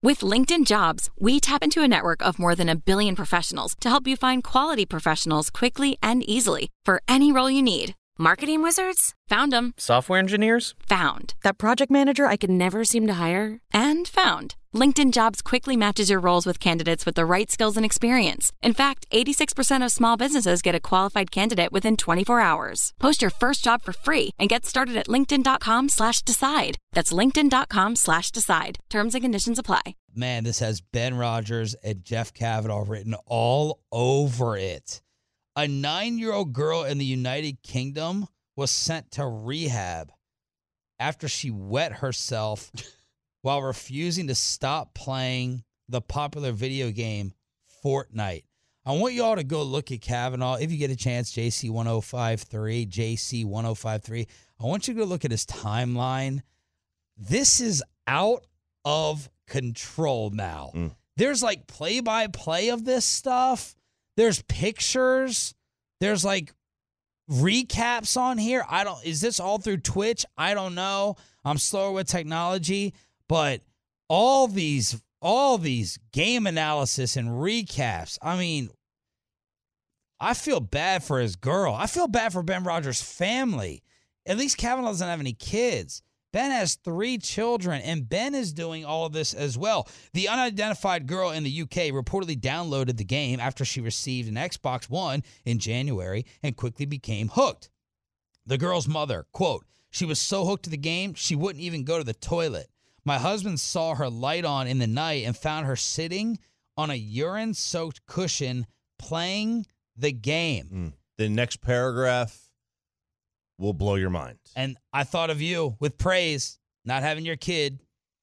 With LinkedIn Jobs, we tap into a network of more than 1 billion professionals to help you find quality professionals quickly and easily for any role you need. Marketing wizards? Found them. Software engineers? Found. That project manager I could never seem to hire? And found. LinkedIn Jobs quickly matches your roles with candidates with the right skills and experience. In fact, 86% of small businesses get a qualified candidate within 24 hours. Post your first job for free and get started at linkedin.com/decide. That's linkedin.com/decide. Terms and conditions apply. Man, this has Ben Rogers and Jeff Kavanaugh written all over it. A 9-year-old girl in the United Kingdom was sent to rehab after she wet herself while refusing to stop playing the popular video game Fortnite. I want you all to go look at Kavanaugh. If you get a chance, JC1053. I want you to go look at his timeline. This is out of control now. There's like play-by-play of this stuff. There's pictures. There's like recaps on here. Is this all through Twitch? I don't know. I'm slower with technology, but all these game analysis and recaps. I mean, I feel bad for his girl. I feel bad for Ben Rogers' family. At least Kavanaugh doesn't have any kids. Ben has 3 children, and Ben is doing all of this as well. The unidentified girl in the UK reportedly downloaded the game after she received an Xbox One in January and quickly became hooked. The girl's mother, quote, "She was so hooked to the game, she wouldn't even go to the toilet. My husband saw her light on in the night and found her sitting on a urine-soaked cushion playing the game." The next paragraph will blow your mind. And I thought of you with praise, not having your kids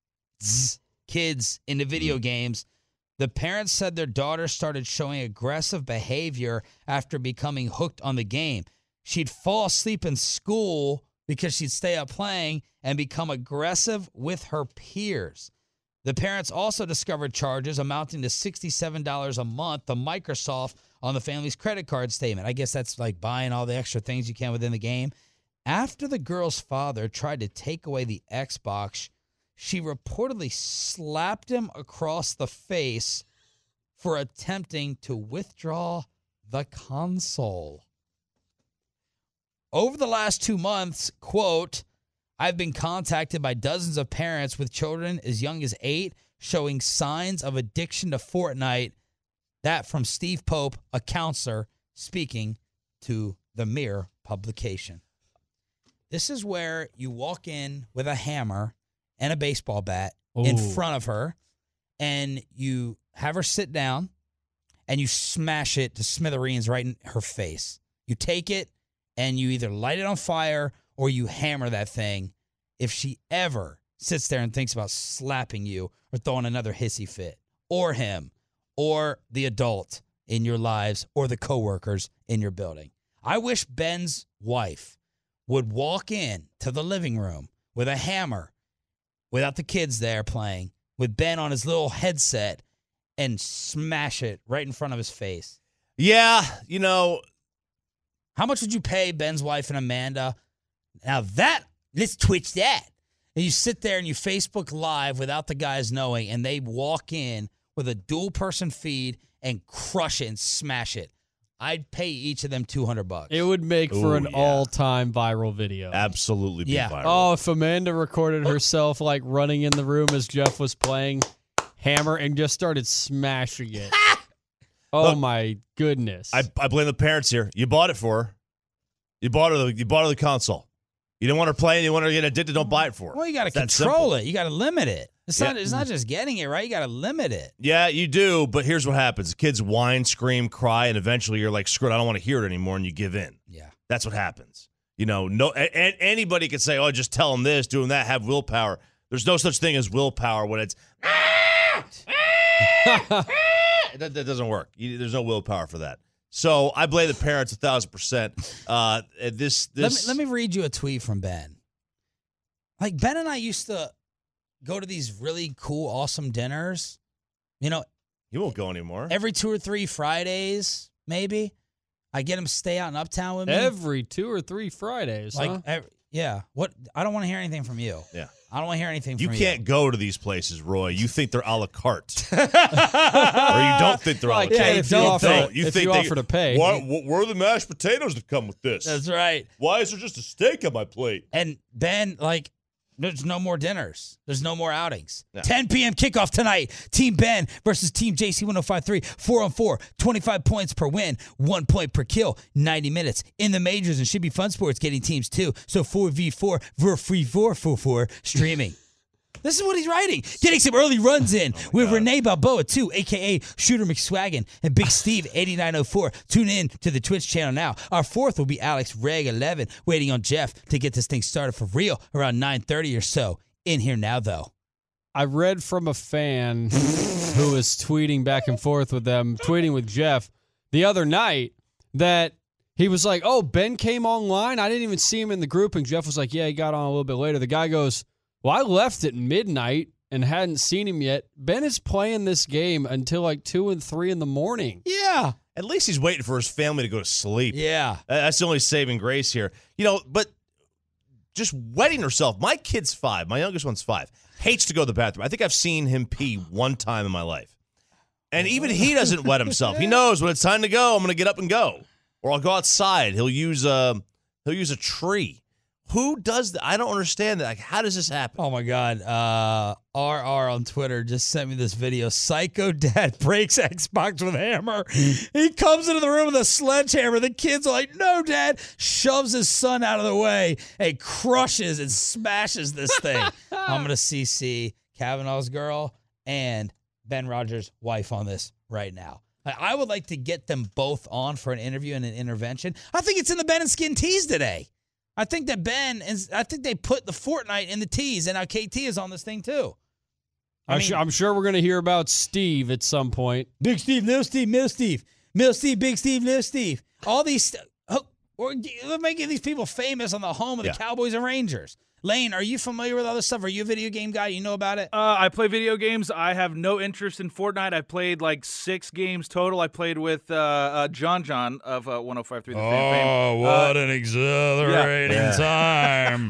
into video games. The parents said their daughter started showing aggressive behavior after becoming hooked on the game. She'd fall asleep in school because she'd stay up playing and become aggressive with her peers. The parents also discovered charges amounting to $67 a month to Microsoft on the family's credit card statement. I guess that's like buying all the extra things you can within the game. After the girl's father tried to take away the Xbox, she reportedly slapped him across the face for attempting to withdraw the console. Over the last 2 months, quote, "I've been contacted by dozens of parents with children as young as 8 showing signs of addiction to Fortnite." That from Steve Pope, a counselor, speaking to the Mirror publication. This is where you walk in with a hammer and a baseball bat in front of her, and you have her sit down, and you smash it to smithereens right in her face. You take it, and you either light it on fire or you hammer that thing if she ever sits there and thinks about slapping you or throwing another hissy fit, or him, or the adult in your lives, or the coworkers in your building. I wish Ben's wife would walk in to the living room with a hammer without the kids there playing, with Ben on his little headset, and smash it right in front of his face. Yeah, you know. How much would you pay Ben's wife and Amanda? Now let's Twitch that. And you sit there and you Facebook Live without the guys knowing, and they walk in with a dual-person feed and crush it and smash it. I'd pay each of them $200. It would make for an all-time viral video. Absolutely be viral. Oh, if Amanda recorded herself like running in the room as Jeff was playing hammer and just started smashing it. Oh, look, my goodness. I blame the parents here. You bought it for her. You bought her the console. You didn't want her playing. You want her to get addicted. Don't buy it for her. Well, you got to control it. You got to limit it. It's not just getting it, right? You got to limit it. Yeah, you do. But here's what happens. The kids whine, scream, cry, and eventually you're like, screw it, I don't want to hear it anymore, and you give in. Yeah. That's what happens. You know, anybody could say, oh, just tell them this, doing that, have willpower. There's no such thing as willpower when it's, that doesn't work. There's no willpower for that. So I blame the parents 1,000%. Let me read you a tweet from Ben. Like, Ben and I used to go to these really cool, awesome dinners. You know, he won't go anymore. Every 2 or 3 Fridays, maybe. I get him to stay out in Uptown with me. Every 2 or 3 Fridays, like, huh? yeah. What? I don't want to hear anything from you. Yeah. I don't want to hear anything You from can't go to these places, Roy. You think they're a la carte. Or you don't think they're a la carte. Yeah, if you offer, You if think you they, offer to pay. where are the mashed potatoes that come with this? That's right. Why is there just a steak on my plate? And Ben, like, there's no more dinners. There's no more outings. No. 10 p.m. kickoff tonight. Team Ben versus Team JC 1053. 4-on-4. 25 points per win. 1 point per kill. 90 minutes. In the majors and should be fun sports getting teams too. So 4v4. Free 4 streaming. This is what he's writing. Getting some early runs in with Renee Balboa, too, a.k.a. Shooter McSwaggin, and Big Steve, 8904. Tune in to the Twitch channel now. Our fourth will be Alex Reg, 11, waiting on Jeff to get this thing started for real around 9:30 or so. In here now, though. I read from a fan who was tweeting back and forth with them, tweeting with Jeff the other night, that he was like, oh, Ben came online. I didn't even see him in the group. And Jeff was like, yeah, he got on a little bit later. The guy goes, well, I left at midnight and hadn't seen him yet. Ben is playing this game until like 2 and 3 in the morning. Yeah. At least he's waiting for his family to go to sleep. Yeah. That's the only saving grace here. You know, but just wetting herself. My kid's 5. My youngest one's 5. Hates to go to the bathroom. I think I've seen him pee one time in my life. And even he doesn't wet himself. He knows when it's time to go, I'm going to get up and go. Or I'll go outside. He'll use a tree. Who does that? I don't understand that. Like, how does this happen? Oh, my God. RR on Twitter just sent me this video. Psycho dad breaks Xbox with hammer. He comes into the room with a sledgehammer. The kids are like, no, Dad. Shoves his son out of the way and crushes and smashes this thing. I'm going to CC Kavanaugh's girl and Ben Rogers' wife on this right now. I would like to get them both on for an interview and an intervention. I think it's in the Ben and Skin tease today. I think that I think they put the Fortnite in the tease, and now KT is on this thing too. I'm sure we're going to hear about Steve at some point. Big Steve, little Steve, middle Steve. Middle Steve, big Steve, little Steve. All these, we're making these people famous on the home of the Cowboys and Rangers. Lane, are you familiar with all this stuff? Are you a video game guy? You know about it? I play video games. I have no interest in Fortnite. I've played like 6 games total. I played with John of 105.3 The Fan fame. Oh, what an exhilarating time.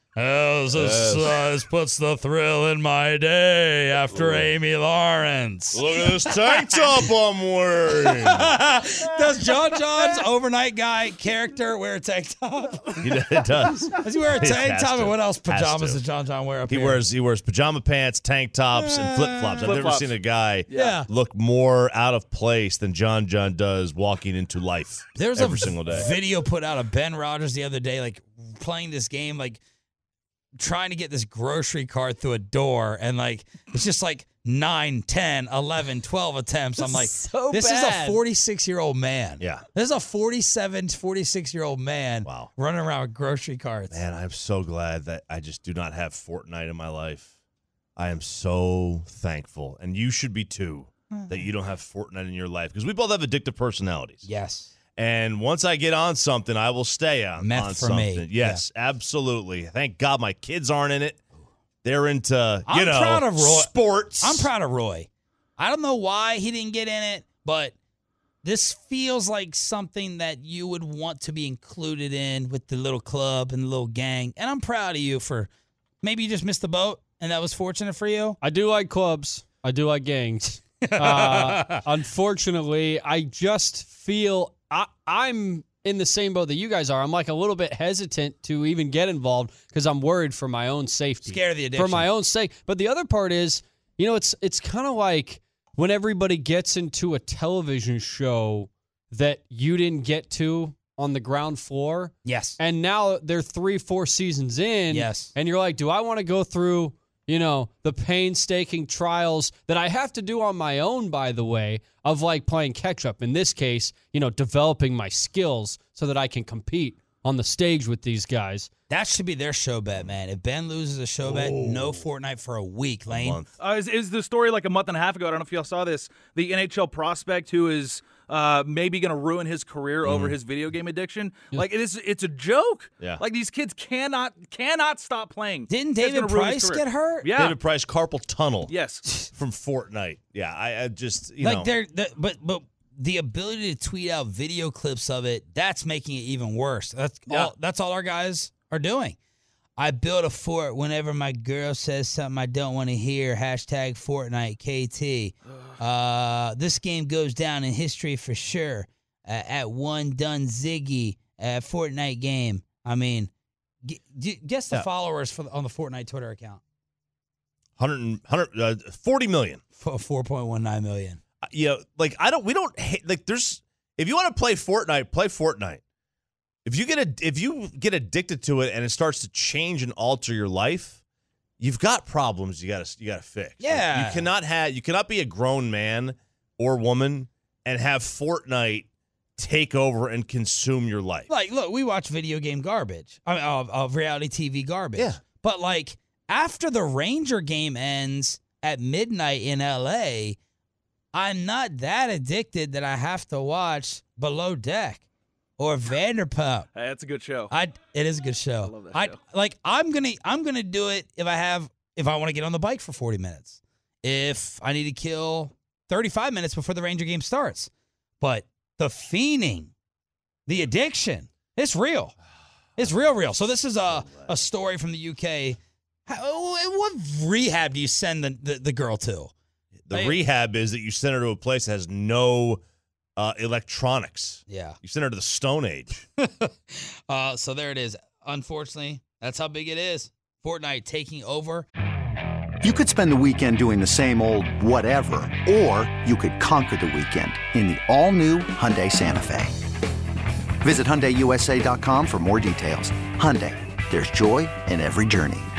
This puts the thrill in my day after Amy Lawrence. Look at this tank top I'm wearing. Does John's overnight guy character wear a tank top? It does. Does he wear a tank top? And what else pajamas does John wear up here? He wears pajama pants, tank tops, and flip-flops. I've never seen a guy look more out of place than John does walking into life every single day. Video put out of Ben Rogers the other day, like playing this game, like trying to get this grocery cart through a door, and like it's just like 9, 10, 11, 12 attempts. I'm like, this is a 46-year-old man. Yeah. This is a 47, 46-year-old man running around with grocery carts. Man, I'm so glad that I just do not have Fortnite in my life. I am so thankful, and you should be too, that you don't have Fortnite in your life, because we both have addictive personalities. Yes. And once I get on something, I will stay on something. Me. Yes, absolutely. Thank God my kids aren't in it. They're into, proud of Roy. Sports. I'm proud of Roy. I don't know why he didn't get in it, but this feels like something that you would want to be included in with the little club and the little gang. And I'm proud of you for maybe you just missed the boat, and that was fortunate for you. I do like clubs. I do like gangs. Unfortunately, I just feel I'm in the same boat that you guys are. I'm like a little bit hesitant to even get involved because I'm worried for my own safety. Scared of the addiction. For my own sake. But the other part is, it's kind of like when everybody gets into a television show that you didn't get to on the ground floor. Yes. And now they're 3-4 seasons in. Yes. And you're like, do I want to go through the painstaking trials that I have to do on my own, by the way, of like playing catch up. In this case, developing my skills so that I can compete on the stage with these guys. That should be their show bet, man. If Ben loses a show bet, no Fortnite for a week, Lane. Is the story like a month and a half ago? I don't know if y'all saw this. The NHL prospect who is maybe going to ruin his career over his video game addiction. Yeah. Like it's a joke. Yeah. Like these kids cannot stop playing. Didn't David Price get hurt? Yeah. David Price carpal tunnel. Yes. From Fortnite. Yeah. I just but the ability to tweet out video clips of it, that's making it even worse. That's all our guys are doing. I build a fort whenever my girl says something I don't want to hear. Hashtag Fortnite KT. This game goes down in history for sure. At one done Ziggy Fortnite game. I mean, guess the followers on the Fortnite Twitter account. 40 million. 4.19 million. We don't hate, like, there's, if you want to play Fortnite, play Fortnite. If you get addicted to it and it starts to change and alter your life, you've got problems you gotta fix. Yeah. You cannot be a grown man or woman and have Fortnite take over and consume your life. Like, look, we watch video game garbage. I mean, of reality TV garbage. Yeah. But like, after the Ranger game ends at midnight in LA, I'm not that addicted that I have to watch Below Deck or Vanderpump. Hey, that's a good show. It is a good show. I love that show. Like, I'm gonna do it if I want to get on the bike for 40 minutes. If I need to kill 35 minutes before the Ranger game starts. But the fiending, the addiction, it's real. It's real. So this is a story from the UK. What rehab do you send the girl to? The rehab is that you send her to a place that has no electronics. Yeah. You send her to the Stone Age. So there it is. Unfortunately, that's how big it is. Fortnite taking over. You could spend the weekend doing the same old whatever, or you could conquer the weekend in the all-new Hyundai Santa Fe. Visit HyundaiUSA.com for more details. Hyundai, there's joy in every journey.